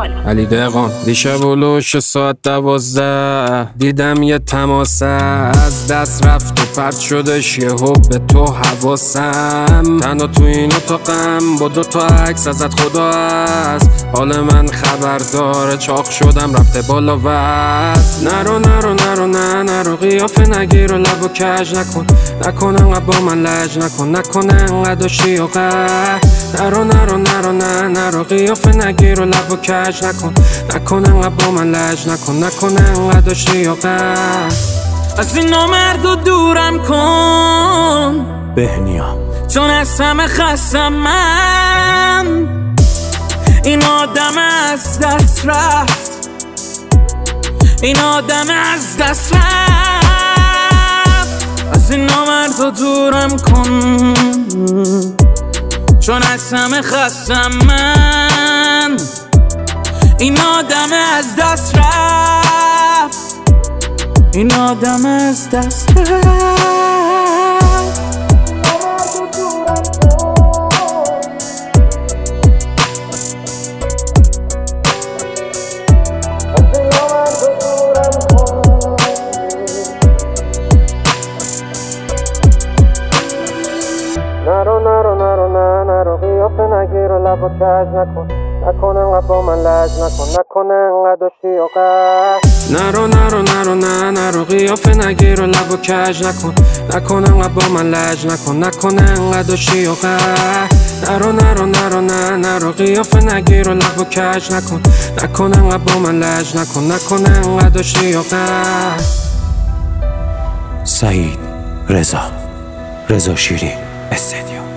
علی دقان دیشب ولوش ساعت 12 دیدم یه تماسه از دست رفت و پرت شدش یهو به تو حواسم تنها تو این اتاقم با 2 تا عکس ازت خدا هست حال من خبر داره چاق شدم رفته بالا وز نرو نرو نرو نه نرو قیافه نگیر و لب و کج نکن انقدر با من لج نکن انقدر داشتی و قهر نرو نرو نرو نه نرو قیافه نگیر و لب و کج نکن انقدر با من لج نکن انقدر داشتی و قهر از این نامرد و دورم کن بهنیا چون از همه خستم من این آدم از دست رفت این آدم از دست رفت از این نامرد و دورم کن چون از همه خستم من این آدم از دست رفت این آدم از دست رفت نرو نرو نرو نه نرو قیافه نگیر و لب و کج نکن انقدر با من لج نکن انقدر داشتی و قهر نرو نرو نرو نه نرو قیافه نگیر و لب و کج نکن انقدر با من لج نکن انقدر داشتی و قهر نرو نرو نرو نه نرو قیافه نگیر و لب و کج نکن انقدر با من لج نکن انقدر داشتی و قهر سعید رضا شیری استدیو